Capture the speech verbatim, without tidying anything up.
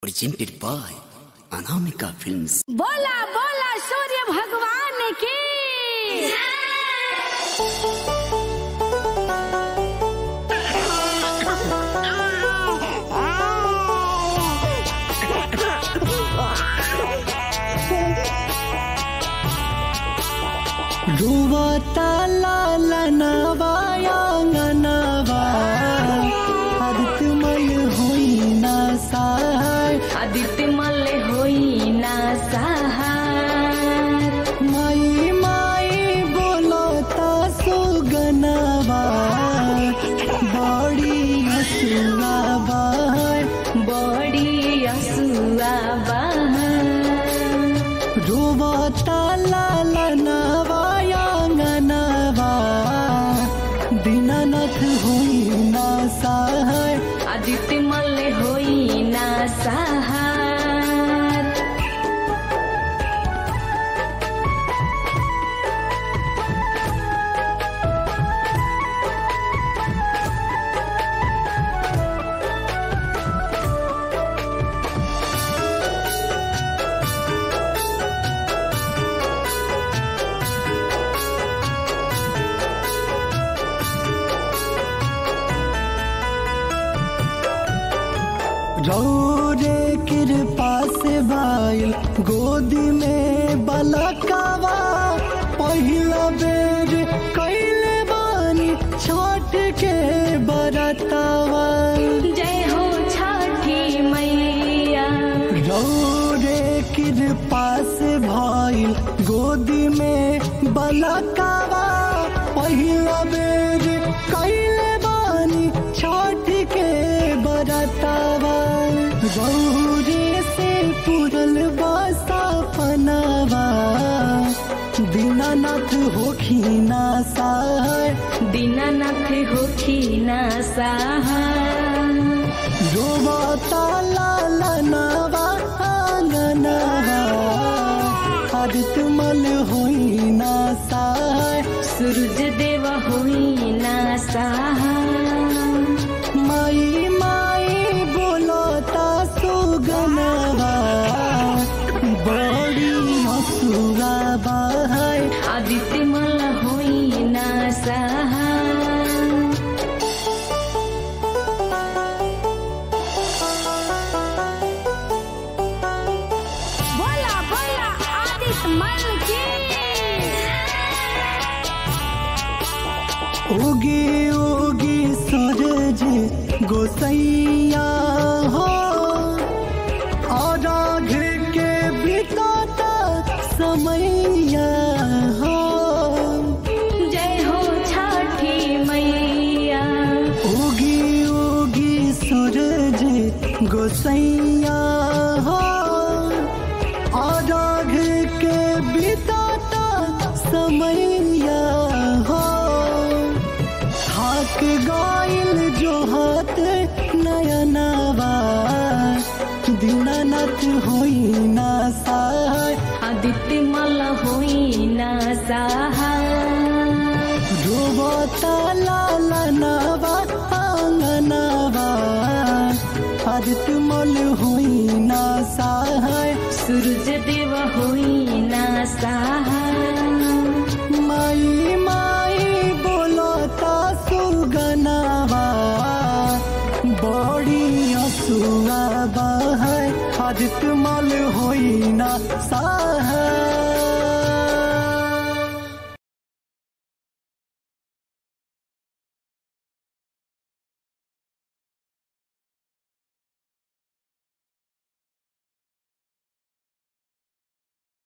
presented by Anamika Films. बोला बोला सूर्य भगवान की रुवता लालनवा यांगनवा आदित्यमल होई ना सहाय आदित्यमल होई ना सहाय माई माई बोलता सुगनवा बड़ी हसुआ बहाय बड़ी असुआ बहाय रुवता लालनवा दीनानाथ होई ना सहाय आदित्यमल होई ना सहाय रौरे कृपा से भाईल गोदी में बलकावा पहिला बेर कैले बानी छठ के बरतावा जय हो छठी मैया रौरे कृपा से भाईल गोदी में बलकावा पहिला बेर कैले बानी छठ के बरतावा गौरी से पुरल बासा पनावा दीनानाथ होखी ना सहाय दीनानाथ होखी ना सहाय रोवता लालनवा आंगनवा आदित्यमल होई ना सहाय सूरज देव होई ना सहाय माई माई बोलता सुगनवा बड़ी हसुआ बहाय आदित्यमल होई ना सहाय बोला बोला आदित्यमल की उगी उगी सूरज गोसैया हो और आग के बिताता समैया हो जय हो छठी मैया उगी उगी सूरज गोसैया हो और आग के बिताता समैया हो थाक गाइल जो हाथ नयनवा दीनानाथ होई ना सहाय आदित्यमल होई ना सहाय रोवता लालनवा आंगनवा आदित्यमल होई ना सहाय सूरज देव होई ना सहाय माई माई बोलता सुगनवा बड़ी हसुआ बहाय आदित्यमल होई ना सहाय।